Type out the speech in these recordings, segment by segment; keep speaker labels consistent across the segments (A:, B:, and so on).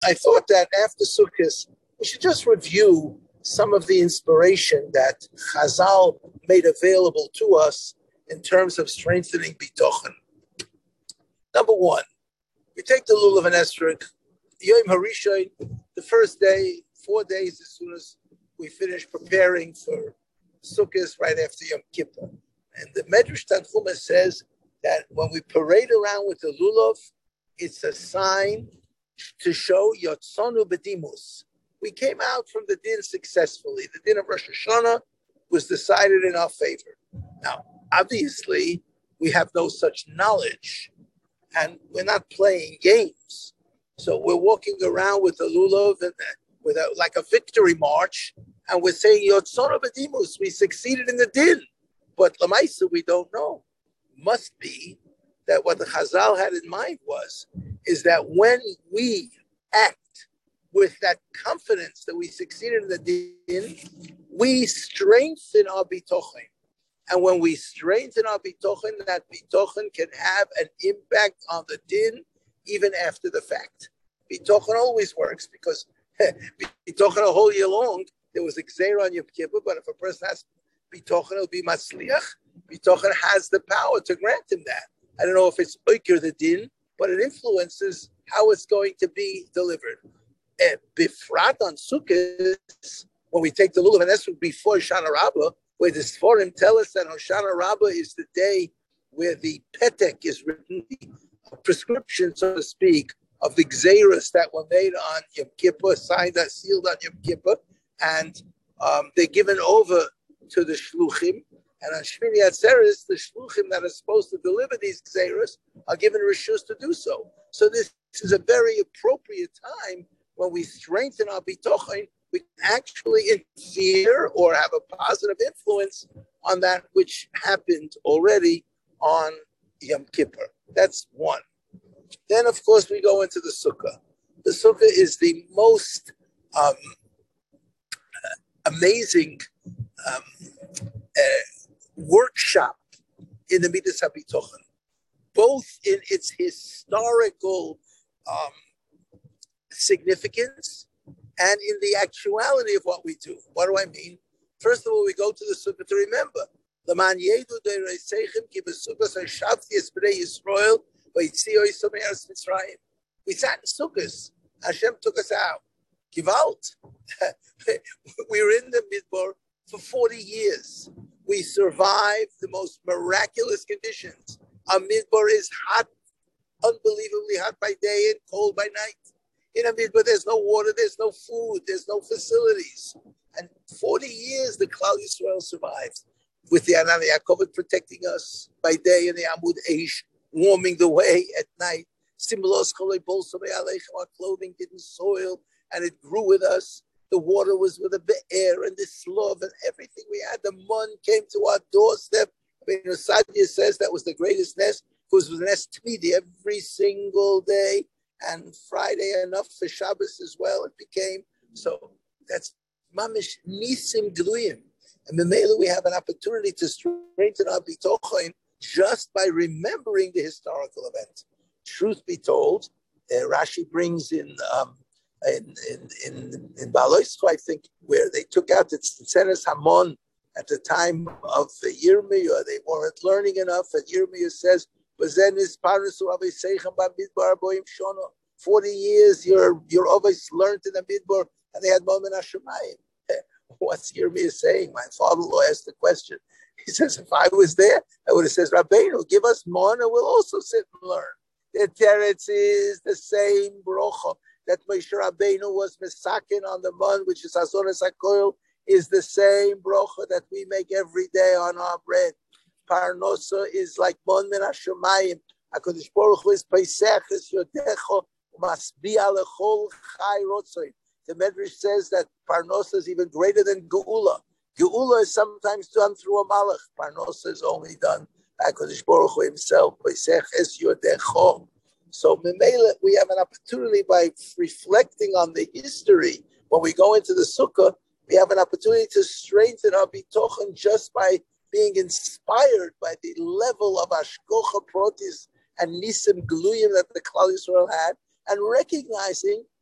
A: I thought that after Sukkot, we should just review some of the inspiration that Chazal made available to us in terms of strengthening bitochen. Number one, we take the lulav and esrog, Yom Harishon, the first day, 4 days as soon as we finish preparing for Sukkot right after Yom Kippur. And the Medrash Tanchuma says that when we parade around with the lulav, it's a sign to show Yotzonu B'dimus. We came out from the din successfully. The din of Rosh Hashanah was decided in our favor. Now, obviously, we have no such knowledge, and we're not playing games. So we're walking around with the lulav and with like a victory march, and we're saying Yotzonu B'dimus. We succeeded in the din, but Lamaisa we don't know. Must be that what the Chazal had in mind is that when we act with that confidence that we succeeded in the din, we strengthen our bitochen. And when we strengthen our bitochen, that bitochen can have an impact on the din even after the fact. Bitochen always works because bitochen a whole year long, there was a gzeira on Yom Kippur, but if a person has bitochen, it'll be matzliach. Bitochen has the power to grant him that. I don't know if it's oiker the din, but it influences how it's going to be delivered. And bifrat on Sukkot, when we take the lulav and esrog before Hoshana Rabbah, where the Sforim tell us that Hoshana Rabbah is the day where the petek is written, a prescription, so to speak, of the gzeiros that were made on Yom Kippur, signed and sealed on Yom Kippur, and they're given over to the shluchim. And on Shmini Atzeres, the shluchim that are supposed to deliver these gzeiros are given rishus to do so. So this is a very appropriate time when we strengthen our bitochen, we can actually interfere or have a positive influence on that which happened already on Yom Kippur. That's one. Then, of course, we go into the sukkah. The sukkah is the most amazing workshop in the Midas HaBitochen, both in its historical significance and in the actuality of what we do. What do I mean? First of all, we go to the sukkah to remember. We sat in sukkahs. Hashem took us out. Gewalt. We were in the Midbar for 40 years. We survived the most miraculous conditions. Our Midbar is hot, unbelievably hot by day and cold by night. In a Midbar, there's no water, there's no food, there's no facilities. And 40 years, the Klal Yisrael survived, with the Anan Yaakov protecting us by day and the Amud Eish warming the way at night. Our clothing didn't soil, and it grew with us. The water was with the be'er and the slov and everything we had. The mun came to our doorstep. Sadia says that was the greatest nest, because it was a nest tmidi every single day, and Friday enough for Shabbos as well. It became so. That's mamish nisim gluyim, and Memela we have an opportunity to strengthen our bitochen just by remembering the historical event. Truth be told, Rashi brings in Baloisco, I think, where they took out the Tzeres Hamon at the time of the Yirmiyah. They weren't learning enough, and Yirmiyah says, 40 years, you're always learned in the Midbar, and they had Momen Hashemayim. What's Yirmiyah saying? My father-in-law asked the question. He says, if I was there, I would have said, Rabbeinu, give us Mon, and we'll also sit and learn. The teretz is the same brocha that Moshe Rabbeinu was misakin on the Mon, which is Azoras HaKoil, is the same brocha that we make every day on our bread. Parnosa is like Mon Min HaShemayim. HaKadosh Baruch Hu is Pesach, is Yodecho, Masbiya Lechol Chai Rotzoi. The Medrash says that Parnosa is even greater than Geula. Geula is sometimes done through a Malach. Parnosa is only done by HaKadosh Baruch Hu himself. Pesach is Yodecho. So Memela, we have an opportunity by reflecting on the history. When we go into the Sukkah, we have an opportunity to strengthen our bitochen just by being inspired by the level of Ashkocha Protis and Nisim Gluyim that the Klal Yisrael had, and recognizing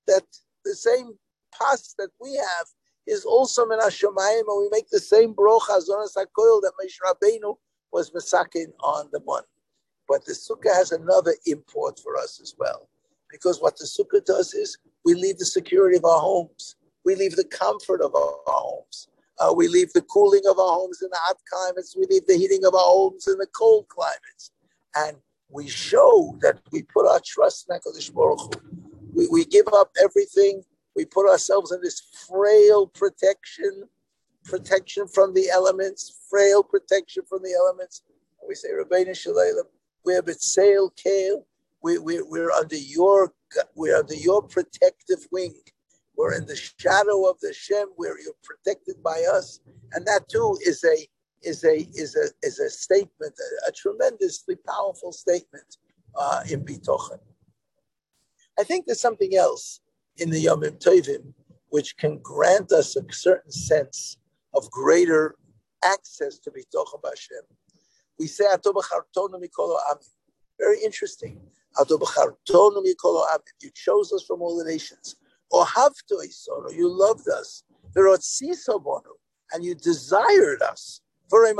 A: that the same pas that we have is also min hashamayim, and we make the same brocha zonas hakoil that Moshe Rabbeinu was masakin on the one. But the sukkah has another import for us as well, because what the sukkah does is we leave the security of our homes, we leave the comfort of our homes, we leave the cooling of our homes in the hot climates, we leave the heating of our homes in the cold climates, and we show that we put our trust in HaKadosh Baruch Hu. We give up everything. We put ourselves in this frail protection from the elements, frail protection from the elements. And we say, Rabbeinu Shalom, we're B'Tseil Kale. We're under your protective wing. We're in the shadow of the Shem, where you're protected by us, and that too is a statement, a tremendously powerful statement in Bitochen. I think there's something else in the Yomim Tovim which can grant us a certain sense of greater access to Bitochen B'Hashem. We say, Ato b'chartonu mikol ha'amim. Very interesting. Ato b'chartonu mikol ha'amim. You chose us from all the nations. Ohavto isonu. You loved us. V'rotziso bonu. And you desired us. And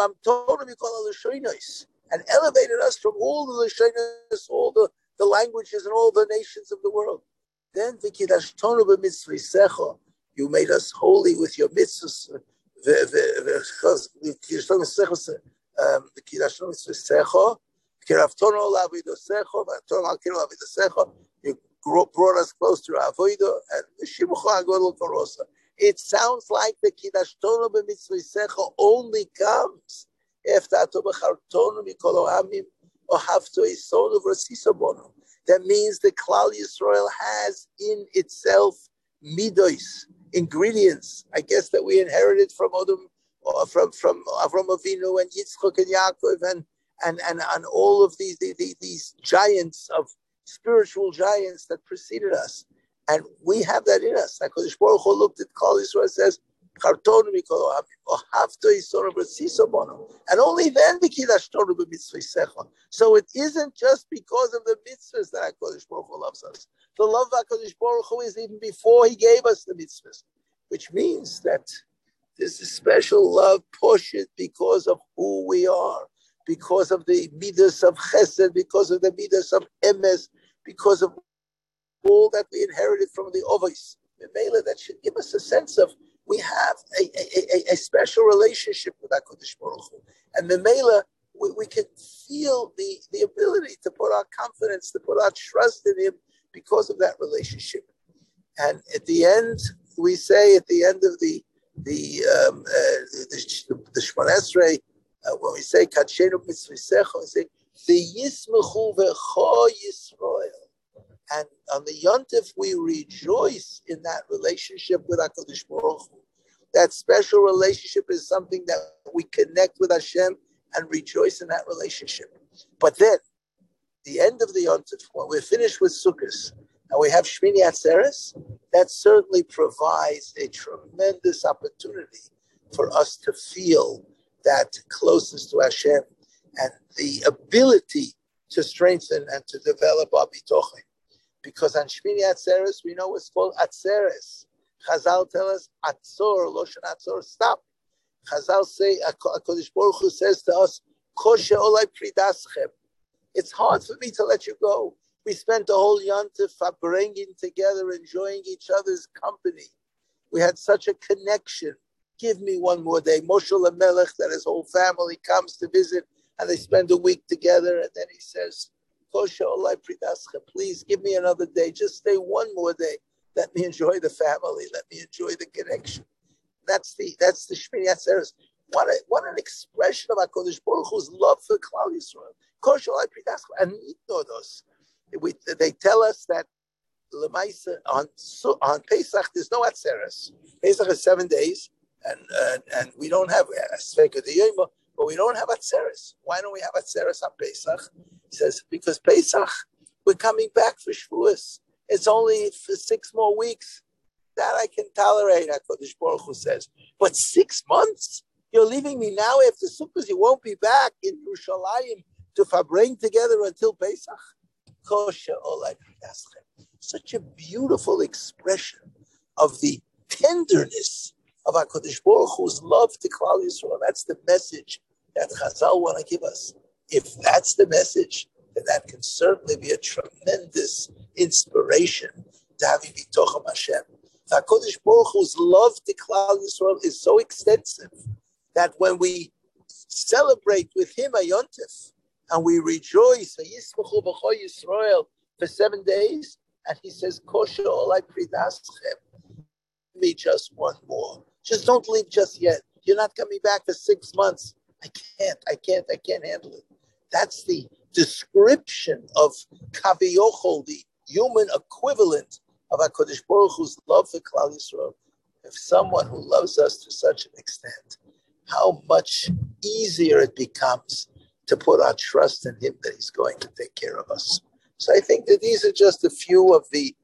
A: elevated us from all the Lashonos, all the languages and all the nations of the world. Then you made us holy with your mitzvahs. You brought us close to our avodah, and it sounds like the Kiddush Tonu b'mitzvah only comes after Atobachartonu mikol ha'amim ohavto isonu v'rasiso bono. That means the Klal Yisrael has in itself midos, ingredients, I guess, that we inherited from Odom, or from Avram Avinu and Yitzchak and Yaakov and all of these giants of spiritual giants that preceded us. And we have that in us. HaKadosh Baruch Hu looked at Klal Yisrael and says, and only then so it isn't just because of the mitzvahs that HaKadosh Baruch Hu loves us. The love of HaKadosh Baruch Hu is even before he gave us the mitzvahs, which means that there's a special love pushed because of who we are, because of the midas of chesed, because of the midas of emes, because of all that we inherited from the Ovos. That should give us a sense of we have a special relationship with HaKadosh Baruch Hu. And Memela, we can feel the ability to put our confidence, to put our trust in him because of that relationship. And at the end, we say at the end of the Shemona Esrei, when we say Kadshenu Mitzvisecha, we say V'yismechu v'cho Yisrael. And on the Yontif, we rejoice in that relationship with HaKadosh Baruch Hu. That special relationship is something that we connect with Hashem and rejoice in that relationship. But then, the end of the Yontif, when we're finished with Sukkot, and we have Shmini Atzeres, that certainly provides a tremendous opportunity for us to feel that closeness to Hashem and the ability to strengthen and to develop our bitochen. Because on Shmini Atzeres, we know what's called Atzeres. Chazal tell us, Atzor, Loshen Atzor, stop. Chazal say, HaKadosh Baruch Hu says to us, Koshe olai pridaschem. It's hard for me to let you go. We spent the whole Yontif bringing together, enjoying each other's company. We had such a connection. Give me one more day. Moshe Lamelech, that his whole family comes to visit, and they spend a week together, and then he says, please give me another day. Just stay one more day. Let me enjoy the family. Let me enjoy the connection. That's the Shmini Atzeres. What an expression of HaKadosh Baruch Hu's love for Klal Yisrael. And they tell us that on Pesach there's no Atzeres. Pesach is 7 days, and we don't have Sveka de Yoma, but we don't have Atzeres. Why don't we have Atzeres on Pesach? He says, because Pesach, we're coming back for Shavuos. It's only for 6 more weeks. That I can tolerate, HaKadosh Baruch Hu says. But 6 months? You're leaving me now after Sukkot. You won't be back in Yerushalayim to bring together until Pesach. such a beautiful expression of the tenderness of HaKadosh Baruch Hu's love to Klal Yisrael. That's the message that Chazal want to give us. If that's the message, then that can certainly be a tremendous inspiration to having Bitocham Hashem. HaKadosh Baruch Hu's love to Klal Yisrael is so extensive that when we celebrate with him a Yontif and we rejoice Yisrael for 7 days, and he says, Kosher olai pridaschem, me just one more. Just don't leave just yet. You're not coming back for 6 months. I can't handle it. That's the description of Kaviyochol, the human equivalent of HaKadosh Baruch Hu's love for Klal Yisrael. If someone who loves us to such an extent, how much easier it becomes to put our trust in him that he's going to take care of us. So I think that these are just a few of the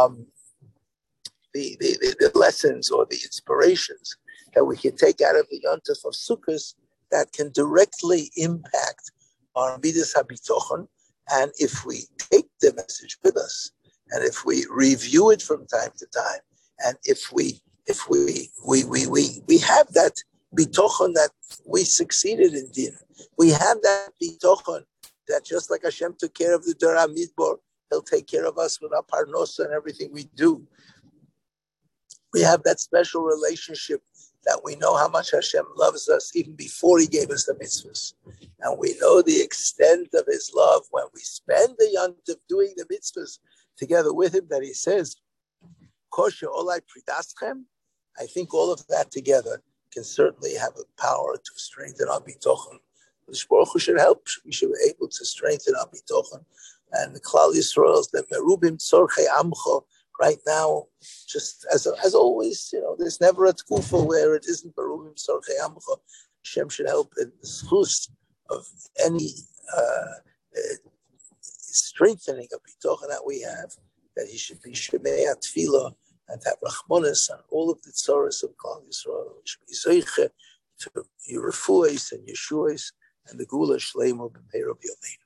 A: lessons or the inspirations that we can take out of the Yontif of Sukkot that can directly impact our Midas HaBitochon. And if we take the message with us, and if we review it from time to time, and if we have that bitochon that we succeeded in din, we have that bitochon that just like Hashem took care of the Dora Midbar, he'll take care of us with our parnosa and everything we do. We have that special relationship that we know how much Hashem loves us even before he gave us the mitzvahs. And we know the extent of his love when we spend the yontif doing the mitzvahs together with him, that he says, Kosher olai pridaschem. I think all of that together can certainly have a power to strengthen our bitochon. The Baruch Hu should help. We should be able to strengthen our bitochon. And the Klal Yisrael's, the merubim tzorchei amcho, right now, just as always, there's never a tkufa where it isn't merubim tzorchei amcho. Hashem should help in the schus of any strengthening of bitochon that we have, that he should be shemei atfila and have rachmonis on all of the tzoros of Klal Yisrael, which be zeiche to Yerefuos and Yeshuos and the Gula Shleimo b'Meir B'Yomeinu.